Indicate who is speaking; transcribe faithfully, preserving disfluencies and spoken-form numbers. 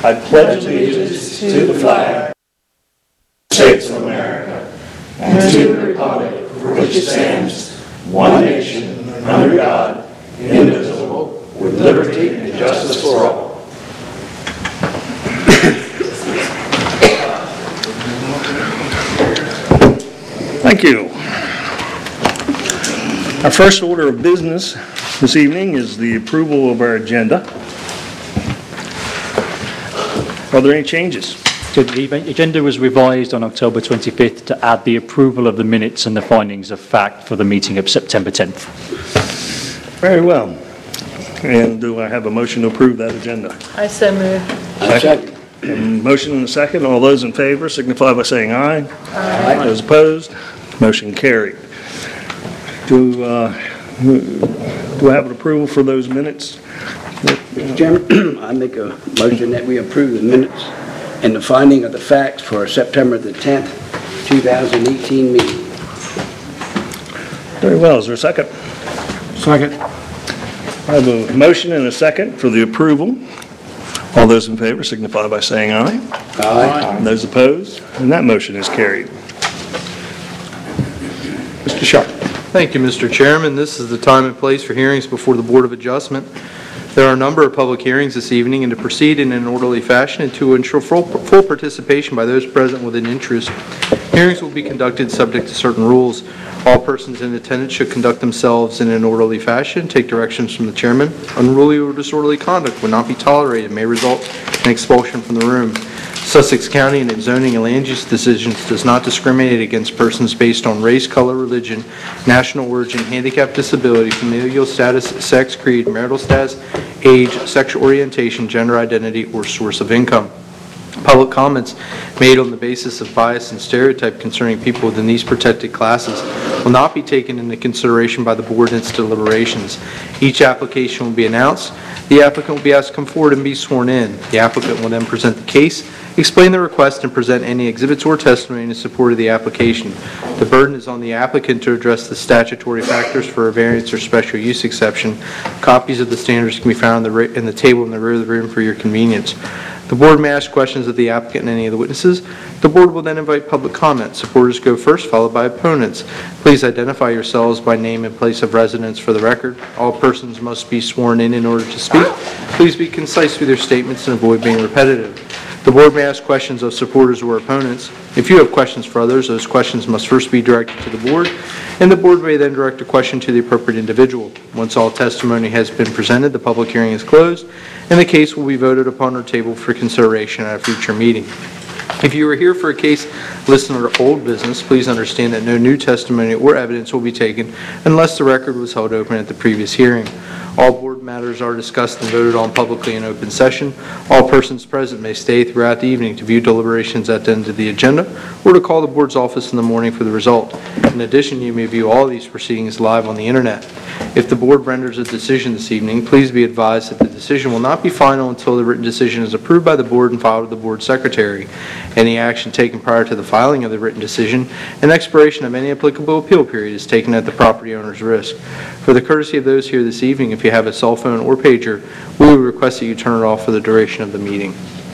Speaker 1: I pledge allegiance to the flag of the States of America and to the republic for which it stands, one nation, under God, indivisible, with liberty and justice for all. Thank you. Our first order of business this evening is the approval of our agenda. Are there any changes?
Speaker 2: So the agenda was revised on October twenty-fifth to add the approval of the minutes and the findings of fact for the meeting of September tenth.
Speaker 1: Very well. And do I have a motion to approve that agenda?
Speaker 3: I so move.
Speaker 1: Second. A motion and a second. All those in favor signify by saying aye. Aye. Those opposed, motion carried. Do, uh, do I have an approval for those minutes?
Speaker 4: Mister Chairman, I make a motion that we approve the minutes and the finding of the facts for September the tenth, two thousand eighteen meeting.
Speaker 1: Very well. Is there a second?
Speaker 4: Second.
Speaker 1: I have a motion and a second for the approval. All those in favor signify by saying aye.
Speaker 4: Aye.
Speaker 1: Those opposed, and that motion is carried. Mister Sharp.
Speaker 5: Thank you, Mister Chairman. This is the time and place for hearings before the Board of Adjustment. There are a number of public hearings this evening, and to proceed in an orderly fashion and to ensure full, full participation by those present with an interest, hearings will be conducted subject to certain rules. All persons in attendance should conduct themselves in an orderly fashion, take directions from the chairman. Unruly or disorderly conduct will not be tolerated and may result in expulsion from the room. Sussex County in its zoning and land use decisions does not discriminate against persons based on race, color, religion, national origin, handicap, disability, familial status, sex, creed, marital status, age, sexual orientation, gender identity, or source of income. Public comments made on the basis of bias and stereotype concerning people within these protected classes will not be taken into consideration by the board in its deliberations. Each application will be announced. The applicant will be asked to come forward and be sworn in. The applicant will then present the case, explain the request, and present any exhibits or testimony in support of the application. The burden is on the applicant to address the statutory factors for a variance or special use exception. Copies of the standards can be found in the, in the table in the rear of the room for your convenience. The board may ask questions of the applicant and any of the witnesses. The board will then invite public comment. Supporters go first, followed by opponents. Please identify yourselves by name and place of residence for the record. All persons must be sworn in in order to speak. Please be concise with your statements and avoid being repetitive. The board may ask questions of supporters or opponents. If you have questions for others, those questions must first be directed to the board, and the board may then direct a question to the appropriate individual. Once all testimony has been presented, the public hearing is closed, and the case will be voted upon or tabled for consideration at a future meeting. If you are here for a case listed under old business, please understand that no new testimony or evidence will be taken unless the record was held open at the previous hearing. All board matters are discussed and voted on publicly in open session. All persons present may stay throughout the evening to view deliberations at the end of the agenda or to call the board's office in the morning for the result. In addition, you may view all these proceedings live on the internet. If the board renders a decision this evening, please be advised that the decision will not be final until the written decision is approved by the board and filed with the board secretary. Any action taken prior to the filing of the written decision and expiration of any applicable appeal period is taken at the property owner's risk. For the courtesy of those here this evening, if you have a cell phone or pager, we would request that you turn it off for the duration of the meeting.